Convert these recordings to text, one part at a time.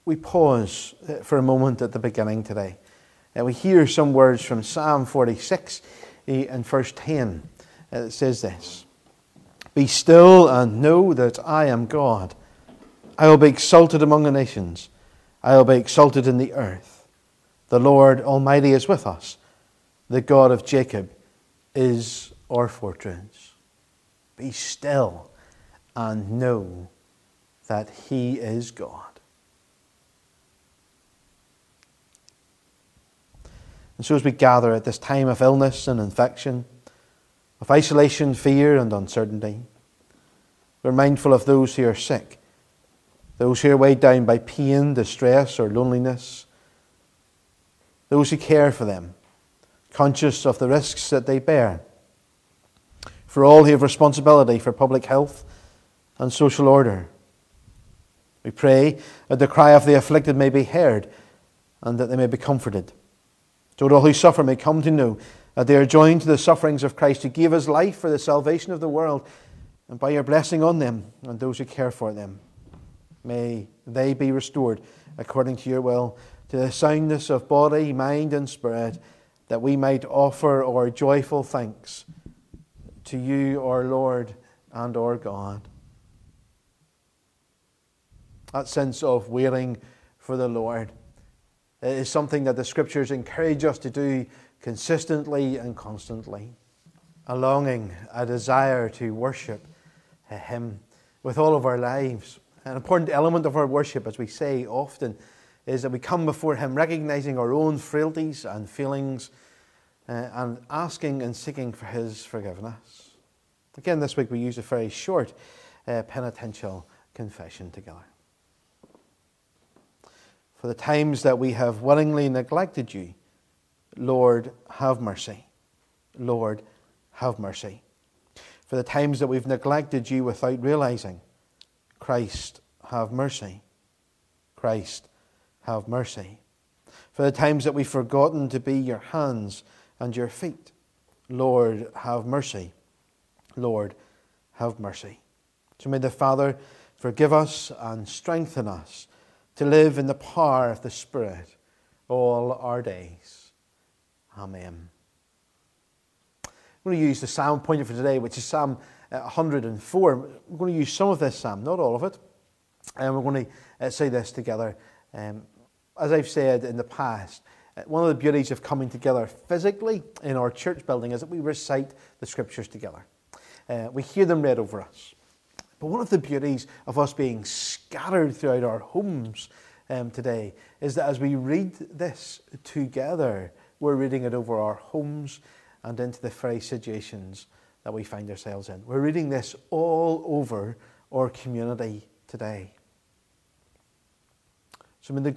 we pause for a moment at the beginning today. We hear some words from Psalm 46 and verse 10. It says this: "Be still and know that I am God. I will be exalted among the nations. I will be exalted in the earth. The Lord Almighty is with us. The God of Jacob is our fortress." Be still and know that He is God. And so as we gather at this time of illness and infection, of isolation, fear and uncertainty, we're mindful of those who are sick, those who are weighed down by pain, distress or loneliness, those who care for them, conscious of the risks that they bear, for all who have responsibility for public health and social order. We pray that the cry of the afflicted may be heard and that they may be comforted. So that all who suffer may come to know that they are joined to the sufferings of Christ, who gave His life for the salvation of the world, and by your blessing on them and those who care for them, may they be restored according to your will, to the soundness of body, mind and spirit, that we might offer our joyful thanks to you, our Lord and our God. That sense of waiting for the Lord is something that the Scriptures encourage us to do consistently and constantly. A longing, a desire to worship Him with all of our lives. An important element of our worship, as we say often, is that we come before Him recognizing our own frailties and feelings and asking and seeking for His forgiveness. Again, this week we use a very short penitential confession together. For the times that we have willingly neglected you, Lord, have mercy. Lord, have mercy. For the times that we've neglected you without realizing, Christ, have mercy. Christ, have mercy. For the times that we've forgotten to be your hands and your feet, Lord, have mercy. Lord, have mercy. So may the Father forgive us and strengthen us to live in the power of the Spirit all our days. Amen. I'm going to use the psalm pointed for today, which is Psalm 104. We're going to use some of this psalm, not all of it. And we're going to say this together. As I've said in the past, one of the beauties of coming together physically in our church building is that we recite the Scriptures together. We hear them read over us. But one of the beauties of us being scattered throughout our homes today is that as we read this together, we're reading it over our homes and into the very situations that we find ourselves in. We're reading this all over our community today. So may the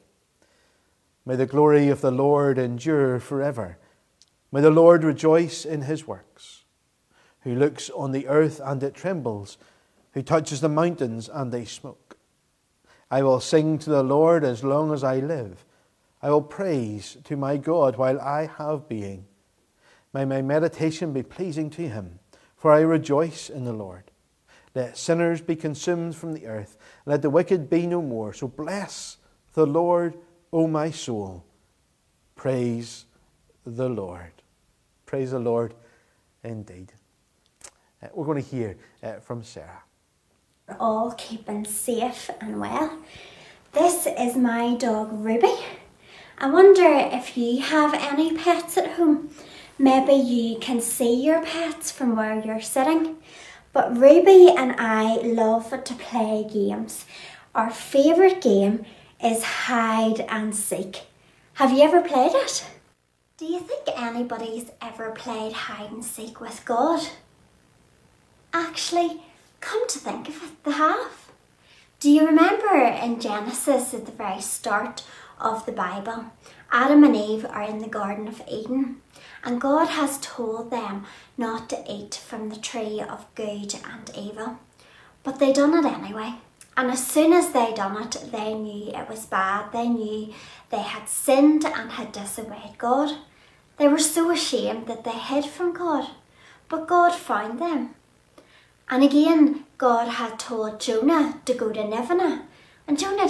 glory of the Lord endure forever. May the Lord rejoice in His works, who looks on the earth and it trembles, who touches the mountains and they smoke. I will sing to the Lord as long as I live. I will praise to my God while I have being. May my meditation be pleasing to Him, for I rejoice in the Lord. Let sinners be consumed from the earth. Let the wicked be no more. So bless the Lord, O my soul. Praise the Lord. Praise the Lord indeed. We're going to hear from Sarah. We're all keeping safe and well. This is my dog Ruby. I wonder if you have any pets at home. Maybe you can see your pets from where you're sitting. But Ruby and I love to play games. Our favourite game is hide and seek. Have you ever played it? Do you think anybody's ever played hide and seek with God? Actually, come to think of it, they have. Do you remember in Genesis at the very start of the Bible, Adam and Eve are in the Garden of Eden and God has told them not to eat from the tree of good and evil. But they done it anyway. And as soon as they done it, they knew it was bad. They knew they had sinned and had disobeyed God. They were so ashamed that they hid from God. But God found them. And again, God had told Jonah to go to Nineveh. And Jonah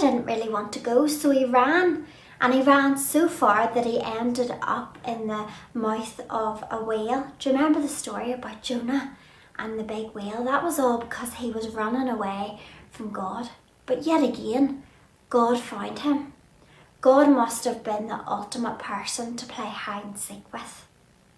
didn't really want to go, so he ran. And he ran so far that he ended up in the mouth of a whale. Do you remember the story about Jonah and the big whale? That was all because he was running away from God. But yet again, God found him. God must have been the ultimate person to play hide and seek with.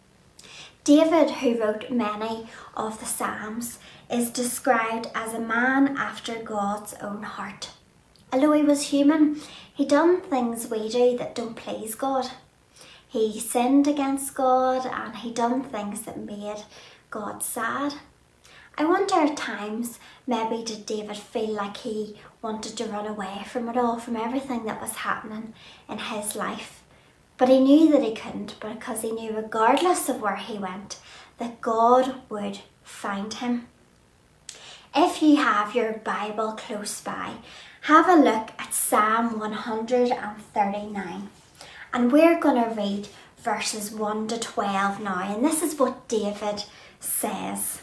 David, who wrote many of the Psalms, is described as a man after God's own heart. Although he was human, he done things we do that don't please God. He sinned against God and he done things that made God sad. I wonder at times, maybe did David feel like he wanted to run away from it all, from everything that was happening in his life. But he knew that he couldn't, because he knew regardless of where he went, that God would find him. If you have your Bible close by, have a look at Psalm 139. And we're going to read verses 1 to 12 now. And this is what David says.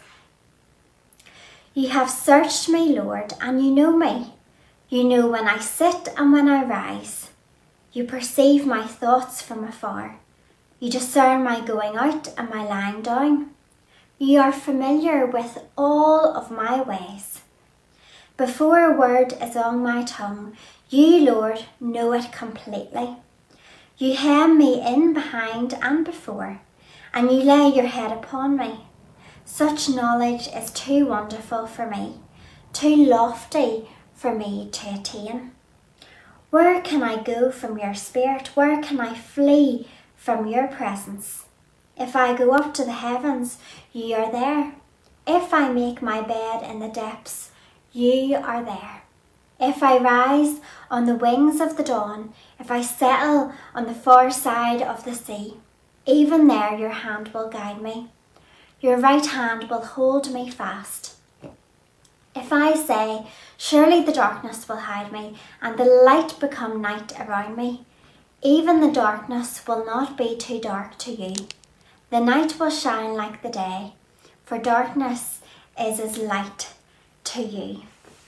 You have searched me, Lord, and you know me. You know when I sit and when I rise. You perceive my thoughts from afar. You discern my going out and my lying down. You are familiar with all of my ways. Before a word is on my tongue, you, Lord, know it completely. You hem me in behind and before, and you lay your head upon me. Such knowledge is too wonderful for me, too lofty for me to attain. Where can I go from your spirit? Where can I flee from your presence? If I go up to the heavens, you are there. If I make my bed in the depths, you are there. If I rise on the wings of the dawn, if I settle on the far side of the sea, even there your hand will guide me. Your right hand will hold me fast. If I say, surely the darkness will hide me, and the light become night around me, even the darkness will not be too dark to you. The night will shine like the day, for darkness is as light to you.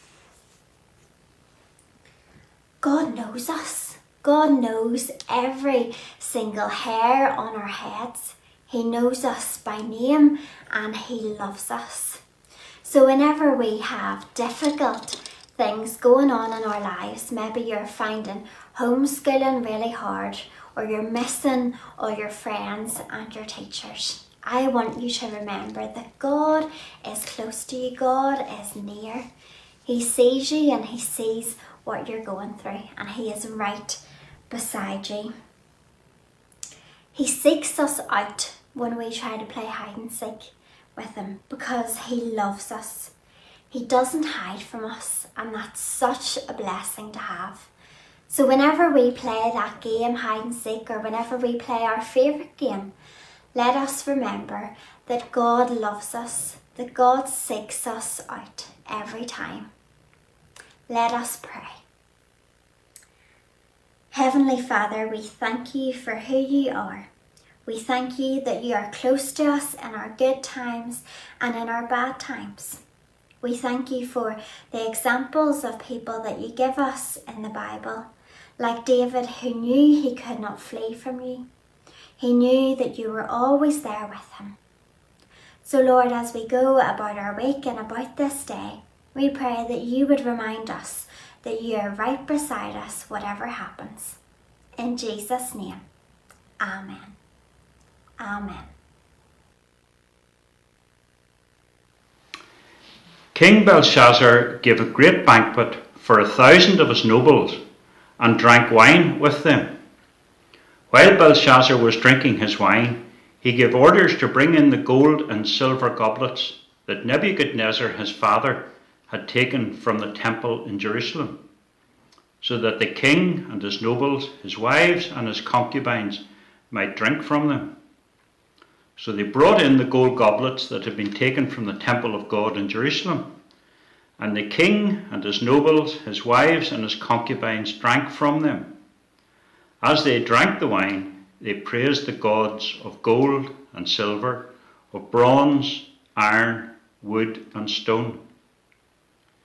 God knows us. God knows every single hair on our heads. He knows us by name and he loves us. So whenever we have difficult things going on in our lives, maybe you're finding homeschooling really hard, or you're missing all your friends and your teachers, I want you to remember that God is close to you. God is near. He sees you and he sees what you're going through, and he is right beside you. He seeks us out when we try to play hide and seek with him, because he loves us. He doesn't hide from us, and that's such a blessing to have. So whenever we play that game, hide and seek, or whenever we play our favourite game, let us remember that God loves us, that God seeks us out every time. Let us pray. Heavenly Father, we thank you for who you are. We thank you that you are close to us in our good times and in our bad times. We thank you for the examples of people that you give us in the Bible, like David, who knew he could not flee from you. He knew that you were always there with him. So Lord, as we go about our week and about this day, we pray that you would remind us that you are right beside us whatever happens. In Jesus' name, amen. Amen. King Belshazzar gave a great banquet for 1,000 of his nobles, and drank wine with them. While Belshazzar was drinking his wine, he gave orders to bring in the gold and silver goblets that Nebuchadnezzar his father had taken from the temple in Jerusalem, so that the king and his nobles, his wives and his concubines might drink from them. So they brought in the gold goblets that had been taken from the temple of God in Jerusalem, and the king and his nobles, his wives and his concubines drank from them. As they drank the wine, they praised the gods of gold and silver, of bronze, iron, wood and stone.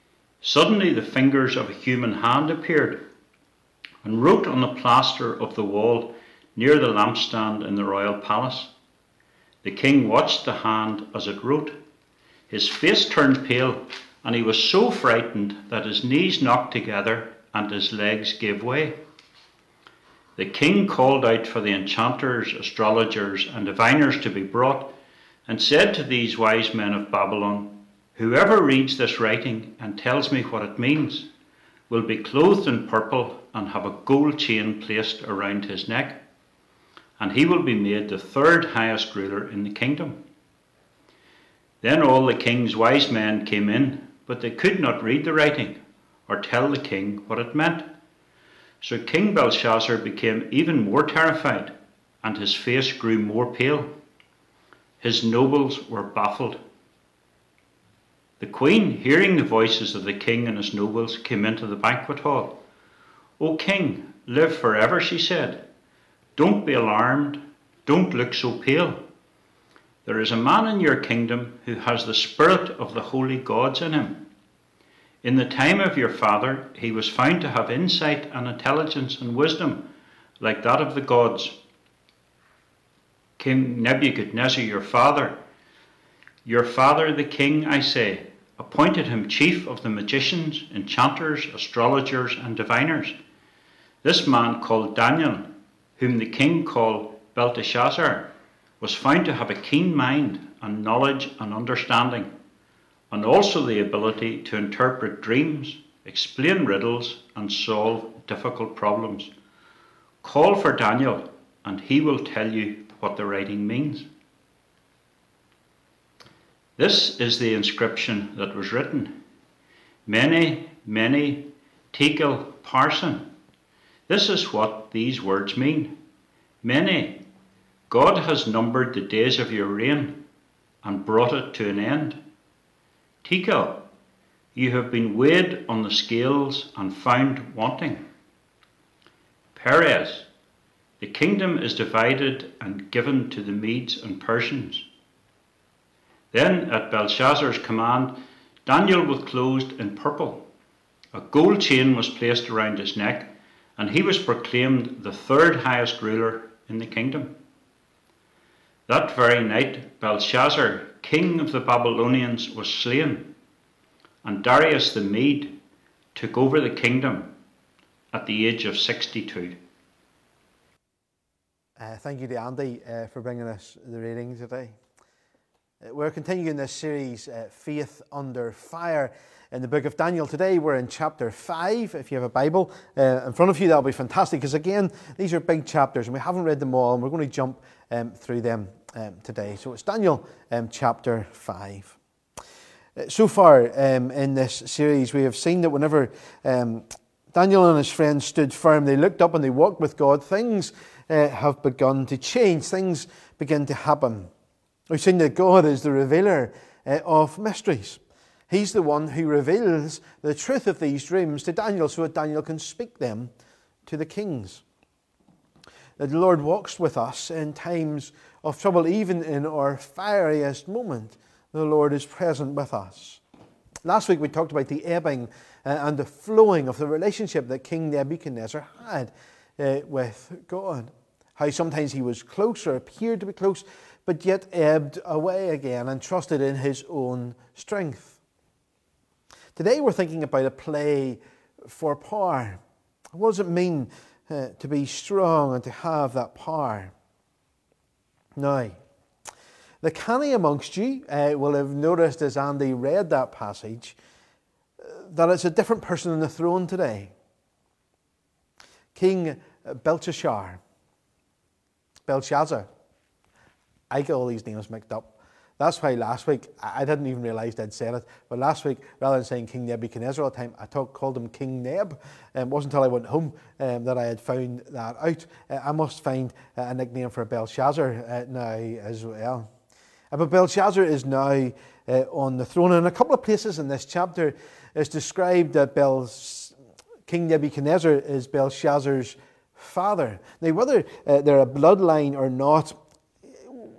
Suddenly the fingers of a human hand appeared and wrote on the plaster of the wall near the lampstand in the royal palace. The king watched the hand as it wrote. His face turned pale, and he was so frightened that his knees knocked together and his legs gave way. The king called out for the enchanters, astrologers, and diviners to be brought, and said to these wise men of Babylon, "Whoever reads this writing and tells me what it means will be clothed in purple and have a gold chain placed around his neck, and he will be made the third highest ruler in the kingdom." Then all the king's wise men came in, but they could not read the writing or tell the king what it meant. So King Belshazzar became even more terrified, and his face grew more pale. His nobles were baffled. The queen, hearing the voices of the king and his nobles, came into the banquet hall. "O king, live forever," she said. "Don't be alarmed. Don't look so pale. There is a man in your kingdom who has the spirit of the holy gods in him. In the time of your father, he was found to have insight and intelligence and wisdom like that of the gods. King Nebuchadnezzar, your father the king, I say, appointed him chief of the magicians, enchanters, astrologers, and diviners. This man called Daniel, whom the king called Belteshazzar, was found to have a keen mind and knowledge and understanding, and also the ability to interpret dreams, explain riddles, and solve difficult problems. Call for Daniel, and he will tell you what the writing means." This is the inscription that was written: Mene, Mene, Tekel, Parsin. This is what these words mean. Mene, God has numbered the days of your reign and brought it to an end. Tekel, you have been weighed on the scales and found wanting. Peres, the kingdom is divided and given to the Medes and Persians. Then, at Belshazzar's command, Daniel was clothed in purple. A gold chain was placed around his neck, and he was proclaimed the third highest ruler in the kingdom. That very night, Belshazzar, king of the Babylonians, was slain, and Darius the Mede took over the kingdom at the age of 62. Thank you to Andy for bringing us the reading today. We're continuing this series, Faith Under Fire, in the book of Daniel. Today we're in chapter 5. If you have a Bible in front of you, that'll be fantastic, because again, these are big chapters and we haven't read them all, and we're going to jump through them today. So it's Daniel chapter 5. So far in this series, we have seen that whenever Daniel and his friends stood firm, they looked up and they walked with God, things have begun to change. Things begin to happen. We've seen that God is the revealer of mysteries. He's the one who reveals the truth of these dreams to Daniel so that Daniel can speak them to the kings. That the Lord walks with us in times of trouble, even in our fieriest moment. The Lord is present with us. Last week we talked about the ebbing and the flowing of the relationship that King Nebuchadnezzar had with God. How sometimes he was close or appeared to be close, but yet ebbed away again and trusted in his own strength. Today we're thinking about a play for power. What does it mean to be strong and to have that power? Now, the canny amongst you will have noticed as Andy read that passage that it's a different person on the throne today. King Belshazzar. I get all these names mixed up. That's why last week, I didn't even realise I'd said it, but last week, rather than saying King Nebuchadnezzar all the time, I called him King Neb. It wasn't until I went home that I had found that out. I must find a nickname for Belshazzar now as well. But Belshazzar is now on the throne. And in a couple of places in this chapter, it's described that King Nebuchadnezzar is Belshazzar's father. Now, whether they're a bloodline or not,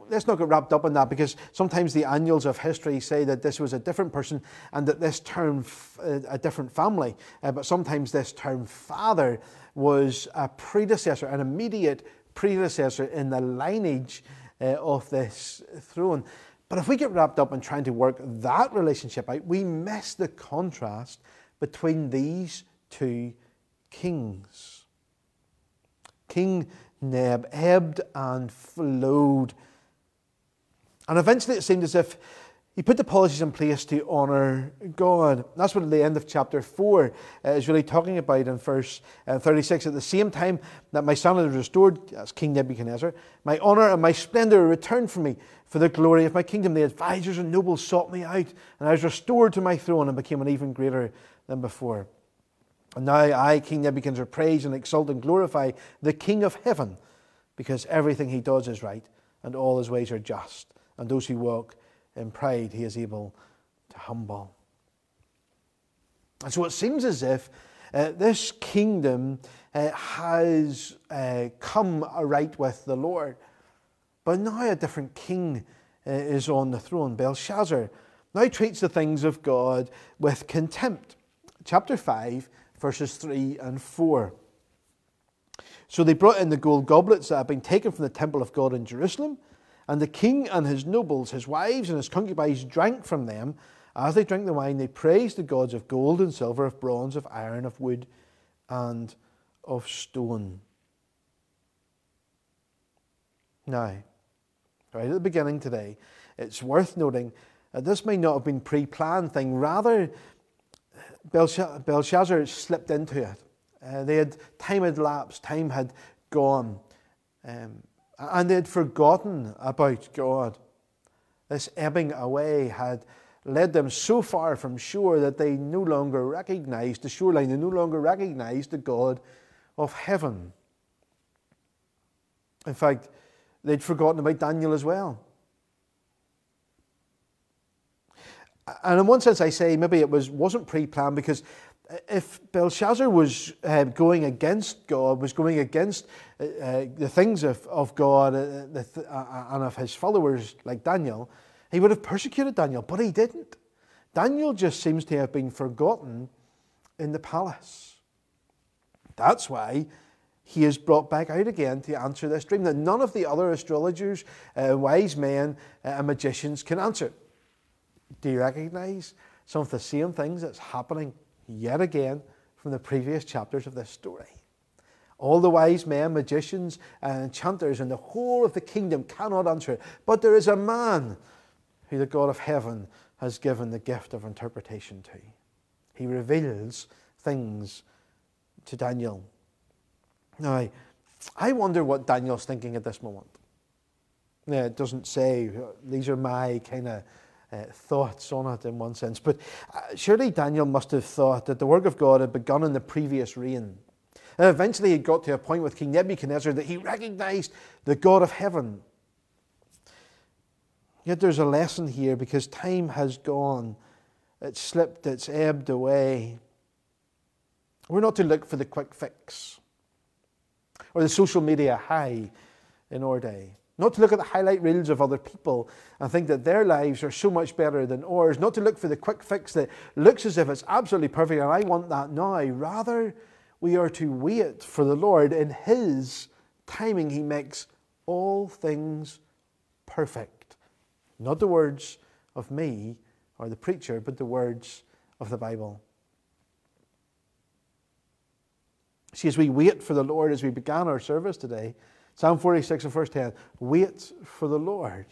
let's not get wrapped up in that, because sometimes the annals of history say that this was a different person and that this term, a different family. But sometimes this term father was a predecessor, an immediate predecessor in the lineage of this throne. But if we get wrapped up in trying to work that relationship out, we miss the contrast between these two kings. King Neb ebbed and flowed. And eventually it seemed as if he put the policies in place to honour God. That's what at the end of chapter 4 is really talking about in verse 36. At the same time that my sanity was restored, as King Nebuchadnezzar, my honour and my splendour returned from me. For the glory of my kingdom, the advisors and nobles sought me out, and I was restored to my throne and became an even greater than before. And now I, King Nebuchadnezzar, praise and exalt and glorify the King of heaven, because everything he does is right, and all his ways are just, and those who walk in pride he is able to humble. And so it seems as if this kingdom has come right with the Lord. But now a different king is on the throne. Belshazzar now treats the things of God with contempt. Chapter 5, verses 3 and 4. So they brought in the gold goblets that had been taken from the temple of God in Jerusalem, and the king and his nobles, his wives and his concubines drank from them. As they drank the wine, they praised the gods of gold and silver, of bronze, of iron, of wood, and of stone. Now, right at the beginning today, it's worth noting that this may not have been a pre-planned thing. Rather, Belshazzar slipped into it. Time had lapsed, time had gone, and they had forgotten about God. This ebbing away had led them so far from shore that they no longer recognized the shoreline, they no longer recognized the God of heaven. In fact, they'd forgotten about Daniel as well. And in one sense I say maybe it wasn't pre-planned, because if Belshazzar was going against God, was going against the things of God and of his followers like Daniel, he would have persecuted Daniel, but he didn't. Daniel just seems to have been forgotten in the palace. That's why he is brought back out again to answer this dream that none of the other astrologers, wise men, and magicians can answer. Do you recognize some of the same things that's happening yet again from the previous chapters of this story? All the wise men, magicians, and enchanters in the whole of the kingdom cannot answer it. But there is a man who the God of heaven has given the gift of interpretation to. He reveals things to Daniel. Now, I wonder what Daniel's thinking at this moment. Yeah, it doesn't say. These are my kind of thoughts on it in one sense. But surely Daniel must have thought that the work of God had begun in the previous reign. And eventually he got to a point with King Nebuchadnezzar that he recognized the God of heaven. Yet there's a lesson here, because time has gone. It's slipped, it's ebbed away. We're not to look for the quick fix or the social media high in our day. Not to look at the highlight reels of other people and think that their lives are so much better than ours. Not to look for the quick fix that looks as if it's absolutely perfect and I want that now. Rather, we are to wait for the Lord. In His timing, He makes all things perfect. Not the words of me or the preacher, but the words of the Bible. See, as we wait for the Lord, as we began our service today, Psalm 46 and verse 10, wait for the Lord.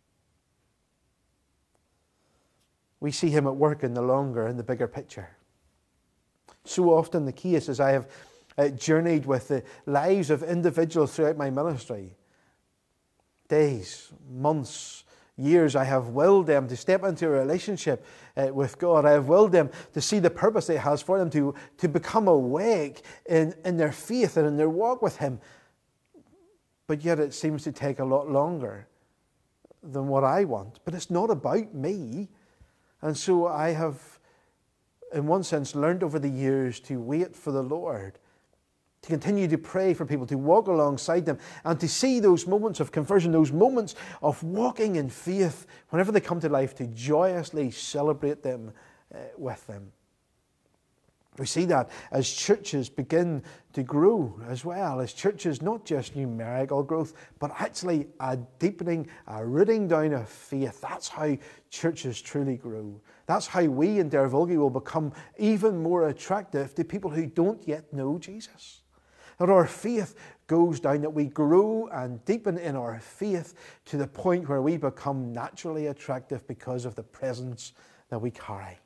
We see Him at work in the longer and the bigger picture. So often the case, as I have journeyed with the lives of individuals throughout my ministry, days, months, years, I have willed them to step into a relationship with God. I have willed them to see the purpose He has for them, to become awake in their faith and in their walk with Him. But yet it seems to take a lot longer than what I want. But it's not about me. And so I have, in one sense, learned over the years to wait for the Lord, to continue to pray for people, to walk alongside them, and to see those moments of conversion, those moments of walking in faith, whenever they come to life, to joyously celebrate them with them. We see that as churches begin to grow as well, as churches, not just numerical growth, but actually a deepening, a rooting down of faith. That's how churches truly grow. That's how we in Dervolgie will become even more attractive to people who don't yet know Jesus. That our faith goes down, that we grow and deepen in our faith to the point where we become naturally attractive because of the presence that we carry.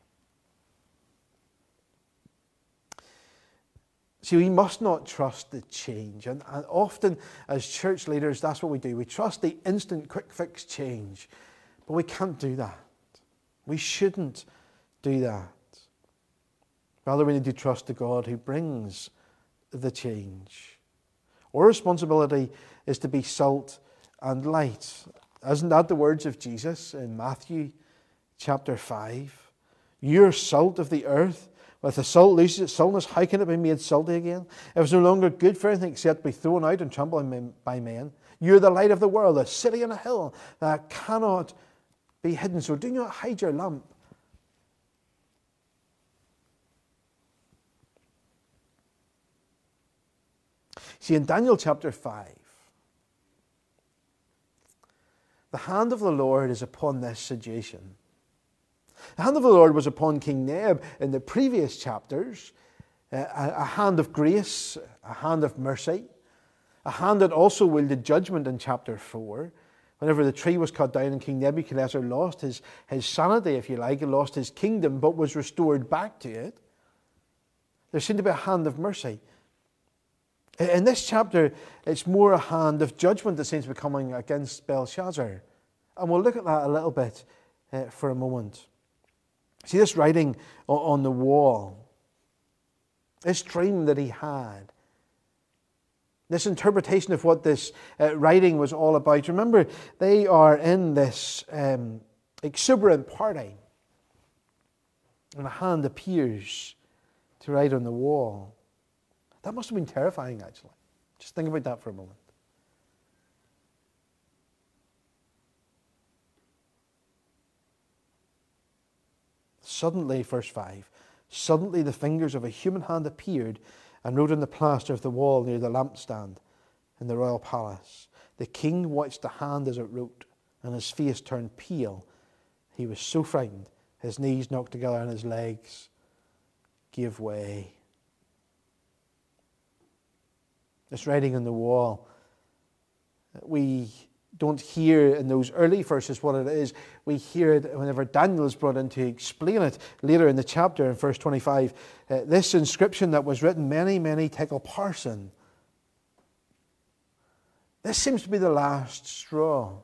See, we must not trust the change. And often as church leaders, that's what we do. We trust the instant quick fix change. But we can't do that. We shouldn't do that. Rather, we need to trust the God who brings the change. Our responsibility is to be salt and light. Isn't that the words of Jesus in Matthew chapter 5? You're salt of the earth. If the salt loses its saltness, how can it be made salty again? If it's no longer good for anything except to be thrown out and trampled by men. You're the light of the world, a city on a hill that cannot be hidden. So do not hide your lamp. See, in Daniel chapter 5, the hand of the Lord is upon this situation. The hand of the Lord was upon King Neb in the previous chapters, a hand of grace, a hand of mercy, a hand that also wielded judgment in chapter 4. Whenever the tree was cut down and King Nebuchadnezzar lost his sanity, if you like, and lost his kingdom, but was restored back to it, there seemed to be a hand of mercy. In this chapter, it's more a hand of judgment that seems to be coming against Belshazzar. And we'll look at that a little bit for a moment. See this writing on the wall, this dream that he had, this interpretation of what this writing was all about. Remember, they are in this exuberant party, and a hand appears to write on the wall. That must have been terrifying, actually. Just think about that for a moment. Suddenly, verse 5, suddenly the fingers of a human hand appeared and wrote on the plaster of the wall near the lampstand in the royal palace. The king watched the hand as it wrote, and his face turned pale. He was so frightened, his knees knocked together and his legs gave way. This writing on the wall, we don't hear in those early verses what it is. We hear it whenever Daniel is brought in to explain it later in the chapter in verse 25. This inscription that was written, Mene, Mene, Tekel Parsin. This seems to be the last straw.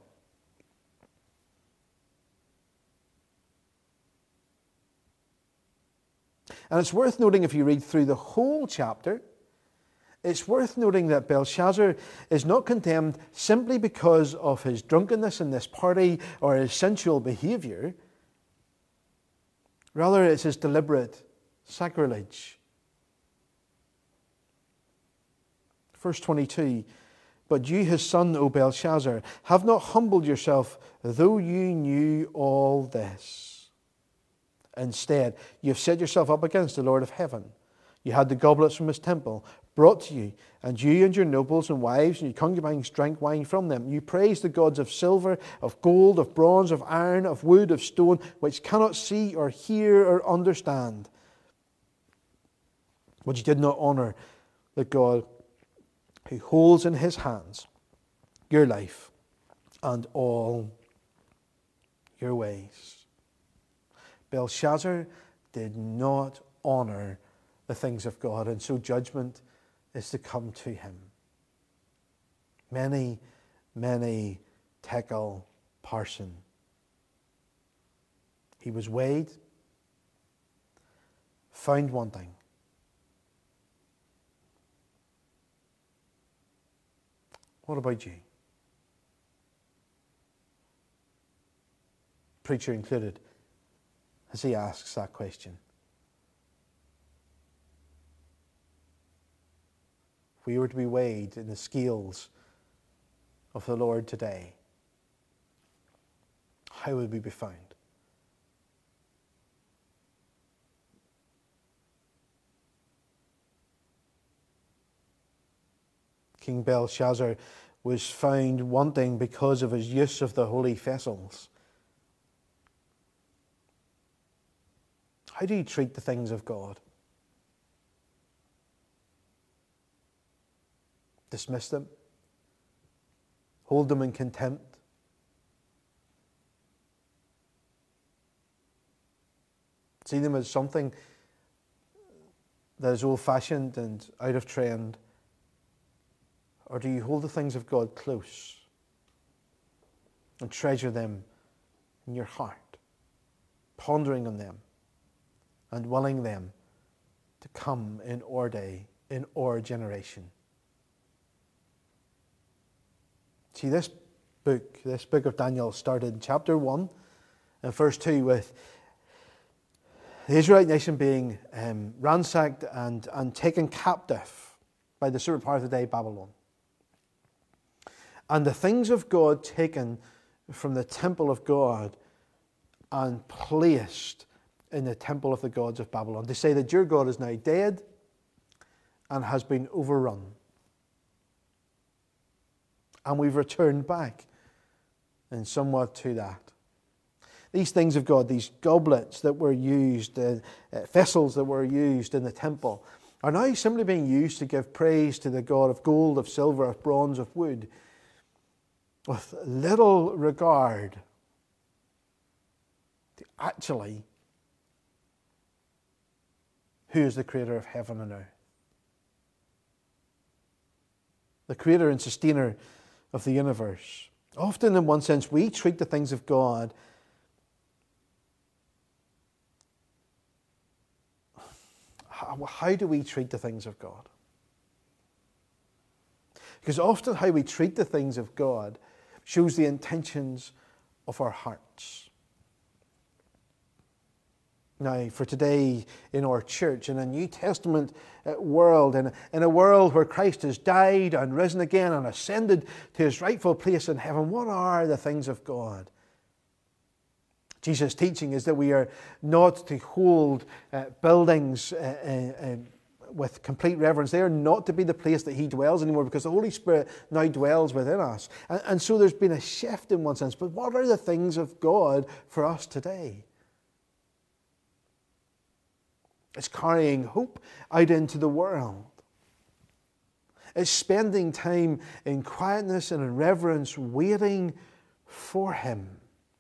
And it's worth noting, if you read through the whole chapter, it's worth noting that Belshazzar is not condemned simply because of his drunkenness in this party or his sensual behavior. Rather, it's his deliberate sacrilege. Verse 22, but you, his son, O Belshazzar, have not humbled yourself, though you knew all this. Instead, you have set yourself up against the Lord of heaven. You had the goblets from his temple brought to you, and you and your nobles and wives and your concubines drank wine from them. You praised the gods of silver, of gold, of bronze, of iron, of wood, of stone, which cannot see or hear or understand. But you did not honor the God who holds in his hands your life and all your ways. Belshazzar did not honor the things of God, and so judgment is to come to him. Mene, Mene, Tekel Parsin. He was weighed, found wanting. What about you? Preacher included, as he asks that question. we were to be weighed in the scales of the Lord today, how would we be found? King Belshazzar was found wanting because of his use of the holy vessels. How do you treat the things of God? Dismiss them? Hold them in contempt? See them as something that is old-fashioned and out of trend? Or do you hold the things of God close and treasure them in your heart, pondering on them and willing them to come in our day, in our generation? See, this book of Daniel started in chapter 1 and verse 2 with the Israelite nation being ransacked and taken captive by the superpower of the day, Babylon. And the things of God taken from the temple of God and placed in the temple of the gods of Babylon. They say that your God is now dead and has been overrun. And we've returned back in somewhat to that. These things of God, these goblets that were used, vessels that were used in the temple, are now simply being used to give praise to the God of gold, of silver, of bronze, of wood, with little regard to actually who is the creator of heaven and earth. The creator and sustainer of the universe. Often, in one sense, we treat the things of God how do we treat the things of God? Because often how we treat the things of God shows the intentions of our hearts. Now, for today in our church, in a New Testament world, in a world where Christ has died and risen again and ascended to his rightful place in heaven, what are the things of God? Jesus' teaching is that we are not to hold buildings with complete reverence. They are not to be the place that he dwells anymore, because the Holy Spirit now dwells within us. And so there's been a shift in one sense. But what are the things of God for us today? It's carrying hope out into the world. It's spending time in quietness and in reverence, waiting for him.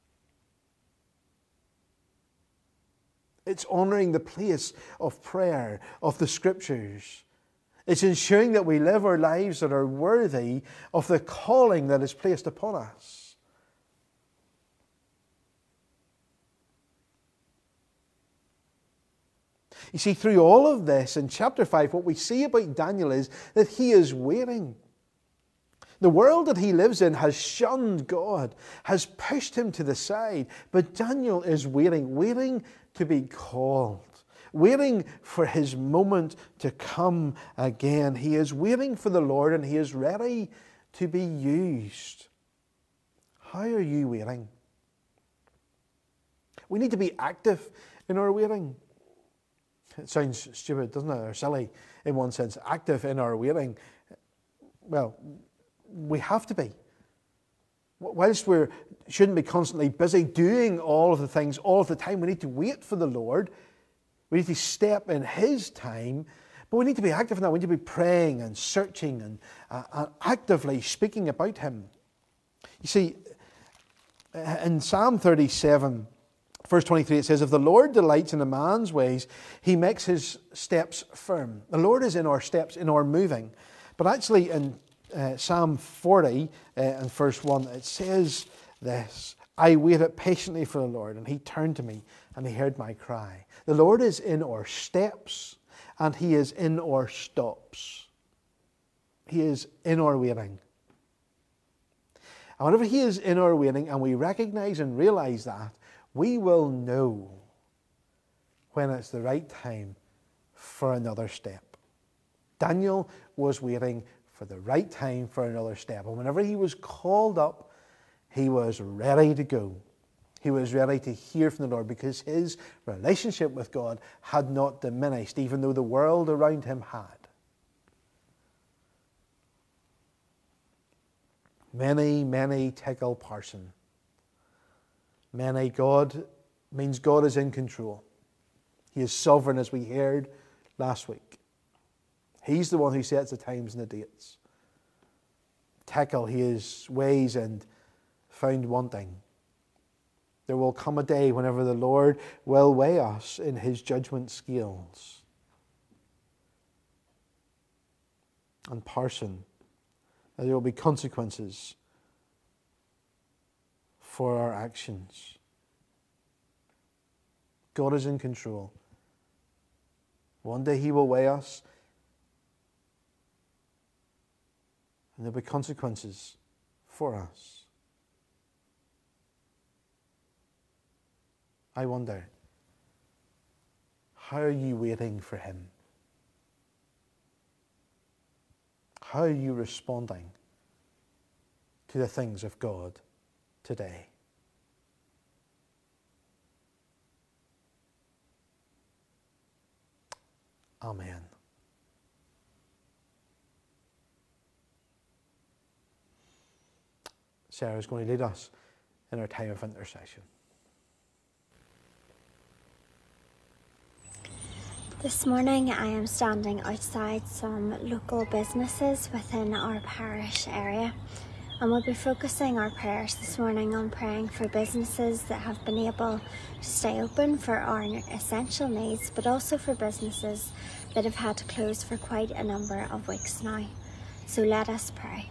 It's honouring the place of prayer, of the Scriptures. It's ensuring that we live our lives that are worthy of the calling that is placed upon us. You see, through all of this, in chapter 5, what we see about Daniel is that he is waiting. The world that he lives in has shunned God, has pushed him to the side. But Daniel is waiting to be called, waiting for his moment to come again. He is waiting for the Lord, and he is ready to be used. How are you waiting? We need to be active in our waiting. It sounds stupid, doesn't it? Or silly in one sense. Active in our waiting. Well, we have to be. Whilst we shouldn't be constantly busy doing all of the things all of the time, we need to wait for the Lord. We need to step in his time, but we need to be active in that. We need to be praying and searching and actively speaking about him. You see, in Psalm 37, verse 23, it says, "If the Lord delights in a man's ways, he makes his steps firm." The Lord is in our steps, in our moving. But actually in Psalm 40 and verse 1, it says this, "I waited patiently for the Lord, and he turned to me, and he heard my cry." The Lord is in our steps, and he is in our stops. He is in our waiting. And whenever he is in our waiting, and we recognize and realize that, we will know when it's the right time for another step. Daniel was waiting for the right time for another step. And whenever he was called up, he was ready to go. He was ready to hear from the Lord because his relationship with God had not diminished, even though the world around him had. Many tickle parson. Many God means God is in control. He is sovereign, as we heard last week. He's the one who sets the times and the dates. Tickle, he is ways and found wanting. There will come a day whenever the Lord will weigh us in his judgment scales. And parson, there will be consequences for our actions. God is in control. One day he will weigh us, and there will be consequences for us. I wonder, how are you waiting for him? How are you responding to the things of God today? Amen. Sarah is going to lead us in our time of intercession. This morning I am standing outside some local businesses within our parish area, and we'll be focusing our prayers this morning on praying for businesses that have been able to stay open for our essential needs, but also for businesses that have had to close for quite a number of weeks now. So let us pray.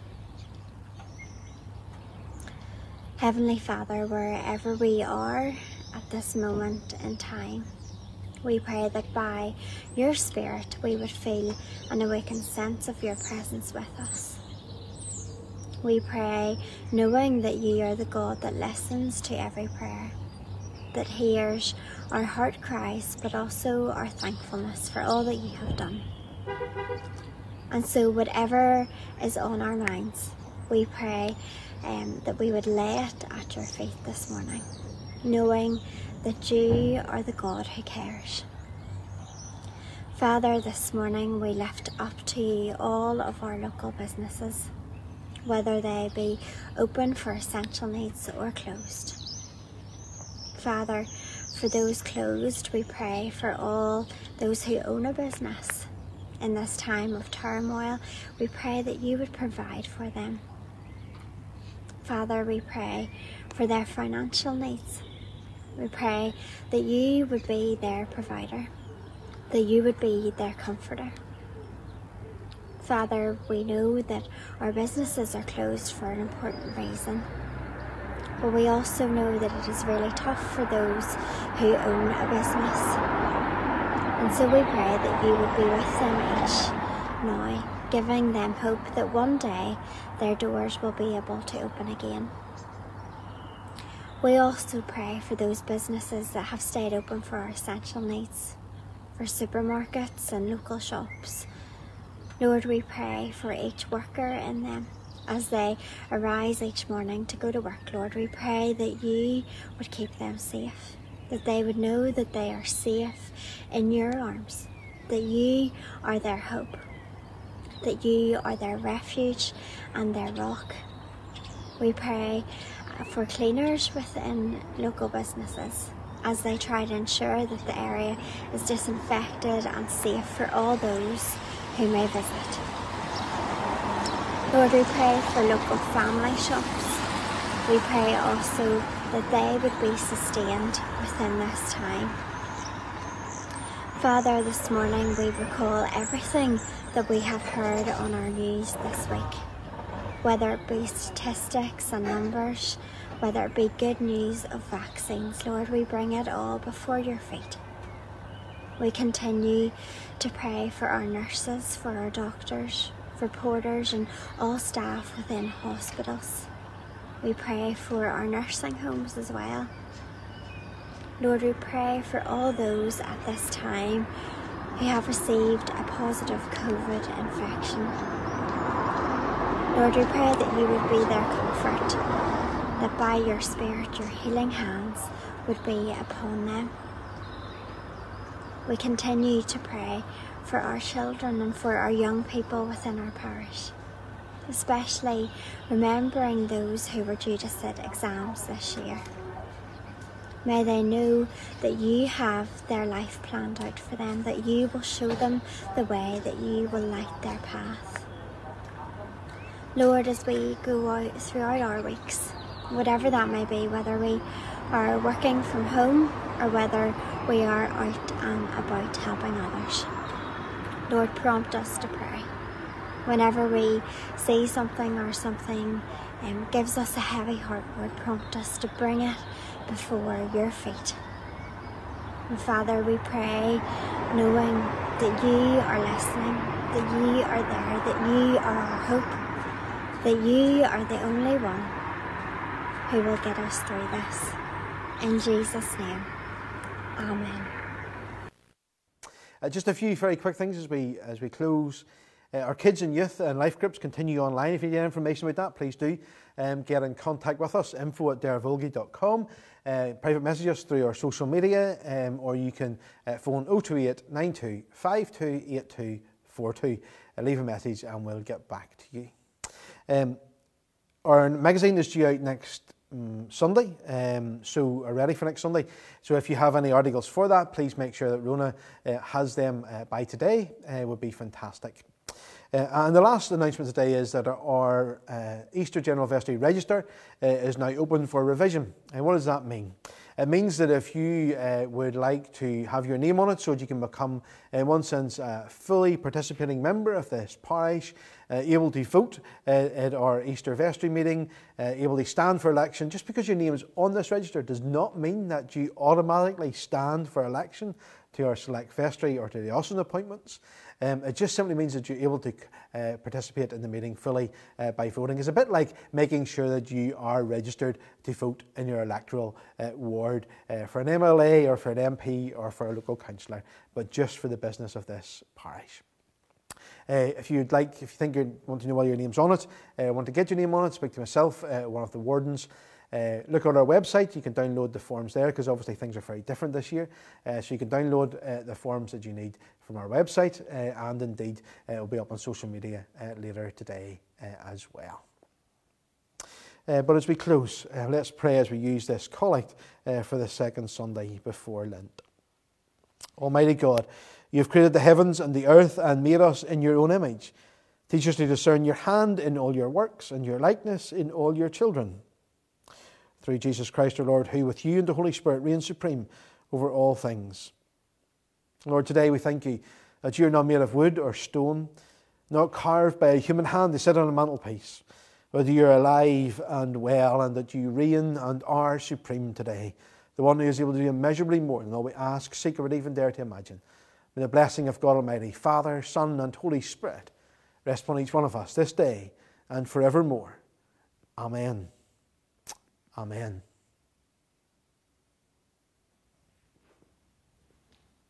Heavenly Father, wherever we are at this moment in time, we pray that by your Spirit we would feel an awakened sense of your presence with us. We pray knowing that you are the God that listens to every prayer, that hears our heart cries, but also our thankfulness for all that you have done. And so whatever is on our minds, we pray that we would lay it at your feet this morning, knowing that you are the God who cares. Father, this morning we lift up to you all of our local businesses, whether they be open for essential needs or closed. Father, for those closed, we pray for all those who own a business. In this time of turmoil, we pray that you would provide for them. Father, we pray for their financial needs. We pray that you would be their provider, that you would be their comforter. Father, we know that our businesses are closed for an important reason, but we also know that it is really tough for those who own a business. And so we pray that you would be with them each now, giving them hope that one day their doors will be able to open again. We also pray for those businesses that have stayed open for our essential needs, for supermarkets and local shops. Lord, we pray for each worker in them as they arise each morning to go to work. Lord, we pray that you would keep them safe, that they would know that they are safe in your arms, that you are their hope, that you are their refuge and their rock. We pray for cleaners within local businesses as they try to ensure that the area is disinfected and safe for all those who may visit. Lord, we pray for local family shops. We pray also that they would be sustained within this time. Father, this morning we recall everything that we have heard on our news this week, whether it be statistics and numbers, whether it be good news of vaccines. Lord, we bring it all before your feet. We continue to pray for our nurses, for our doctors, for porters and all staff within hospitals. We pray for our nursing homes as well. Lord, we pray for all those at this time who have received a positive COVID infection. Lord, we pray that you would be their comfort, that by your Spirit, your healing hands would be upon them. We continue to pray for our children and for our young people within our parish, especially remembering those who were due to sit exams this year. May they know that you have their life planned out for them, that you will show them the way, that you will light their path. Lord, as we go out throughout our weeks, whatever that may be, whether we are working from home or whether we are out and about helping others, Lord, prompt us to pray. Whenever we see something or something gives us a heavy heart, Lord, prompt us to bring it before your feet. And Father, we pray knowing that you are listening, that you are there, that you are our hope, that you are the only one who will get us through this. In Jesus' name, amen. Just a few very quick things as we close. Our kids and youth and life groups continue online. If you need information about that, please do get in contact with us, info@dervolgie.com. Private message us through our social media, or you can phone 028 92 52 8242. Leave a message and we'll get back to you. Our magazine is due out next Sunday, so are ready for next Sunday. So if you have any articles for that, please make sure that Rona has them by today. Would be fantastic. And the last announcement today is that our Easter General Vestry Register is now open for revision. And what does that mean? It means that if you would like to have your name on it so that you can become, in one sense, a fully participating member of this parish, able to vote at our Easter Vestry meeting, able to stand for election, just because your name is on this register does not mean that you automatically stand for election to our select vestry or to the Austin appointments. It just simply means that you're able to participate in the meeting fully by voting. It's a bit like making sure that you are registered to vote in your electoral ward for an MLA or for an MP or for a local councillor, but just for the business of this parish. If you think you want to know why your name's on it, want to get your name on it, speak to myself, one of the wardens. Look on our website. You can download the forms there, because obviously things are very different this year. So you can download the forms that you need from our website, and indeed it will be up on social media later today as well. But as we close, let's pray as we use this collect for the second Sunday before Lent. Almighty God, you have created the heavens and the earth and made us in your own image. Teach us to discern your hand in all your works and your likeness in all your children. Through Jesus Christ our Lord, who with you and the Holy Spirit reigns supreme over all things. Lord, today we thank you that you are not made of wood or stone, not carved by a human hand to sit on a mantelpiece, but that you are alive and well, and that you reign and are supreme today, the one who is able to do immeasurably more than all we ask, seek, or would even dare to imagine. May the blessing of God Almighty, Father, Son, and Holy Spirit rest upon each one of us this day and forevermore. Amen. Amen.